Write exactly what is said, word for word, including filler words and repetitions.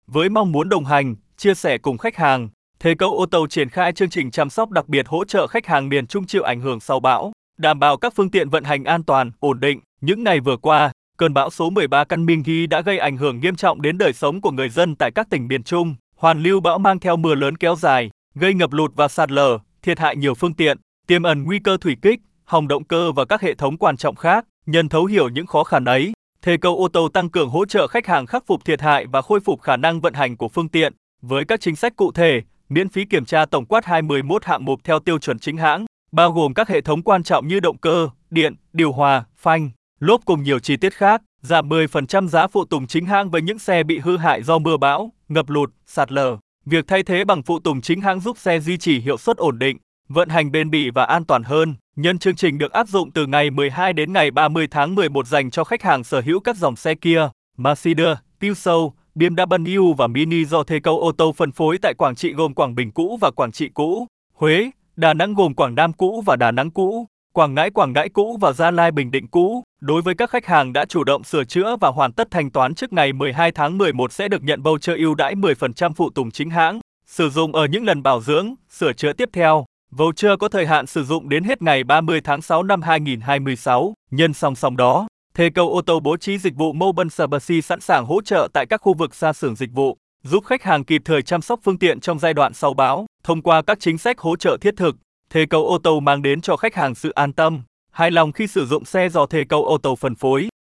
Với mong muốn đồng hành, chia sẻ cùng khách hàng, Thế Câu ô tô triển khai chương trình chăm sóc đặc biệt hỗ trợ khách hàng miền Trung chịu ảnh hưởng sau bão, đảm bảo các phương tiện vận hành an toàn, ổn định. Những ngày vừa qua, cơn bão số mười ba Kanmingi đã gây ảnh hưởng nghiêm trọng đến đời sống của người dân tại các tỉnh miền Trung. Hoàn lưu bão mang theo mưa lớn kéo dài, gây ngập lụt và sạt lở, thiệt hại nhiều phương tiện, tiềm ẩn nguy cơ thủy kích, hỏng động cơ và các hệ thống quan trọng khác. Nhân thấu hiểu những khó khăn ấy, Thế Câu ô tô tăng cường hỗ trợ khách hàng khắc phục thiệt hại và khôi phục khả năng vận hành của phương tiện, với các chính sách cụ thể, miễn phí kiểm tra tổng quát hai mươi mốt hạng mục theo tiêu chuẩn chính hãng, bao gồm các hệ thống quan trọng như động cơ, điện, điều hòa, phanh, lốp cùng nhiều chi tiết khác, giảm mười phần trăm giá phụ tùng chính hãng với những xe bị hư hại do mưa bão, ngập lụt, sạt lở. Việc thay thế bằng phụ tùng chính hãng giúp xe duy trì hiệu suất ổn định, vận hành bền bỉ và an toàn hơn. Nhân chương trình được áp dụng từ ngày mười hai đến ngày ba mươi tháng mười một dành cho khách hàng sở hữu các dòng xe Kia, Mercedes, Peugeot, bê em vê và Mini do Thế Câu ô tô phân phối tại Quảng Trị gồm Quảng Bình cũ và Quảng Trị cũ, Huế, Đà Nẵng gồm Quảng Nam cũ và Đà Nẵng cũ, Quảng Ngãi Quảng Ngãi cũ và Gia Lai Bình Định cũ. Đối với các khách hàng đã chủ động sửa chữa và hoàn tất thanh toán trước ngày mười hai tháng mười một sẽ được nhận voucher ưu đãi mười phần trăm phụ tùng chính hãng, sử dụng ở những lần bảo dưỡng, sửa chữa tiếp theo. Voucher có thời hạn sử dụng đến hết ngày ba mươi tháng sáu năm hai nghìn không trăm hai mươi sáu. Nhân song song đó, Thế Câu ô tô bố trí dịch vụ Mobile Service sẵn sàng hỗ trợ tại các khu vực xa xưởng dịch vụ, giúp khách hàng kịp thời chăm sóc phương tiện trong giai đoạn sau bão. Thông qua các chính sách hỗ trợ thiết thực, Thế Câu ô tô mang đến cho khách hàng sự an tâm, hài lòng khi sử dụng xe do Thế Câu ô tô phân phối.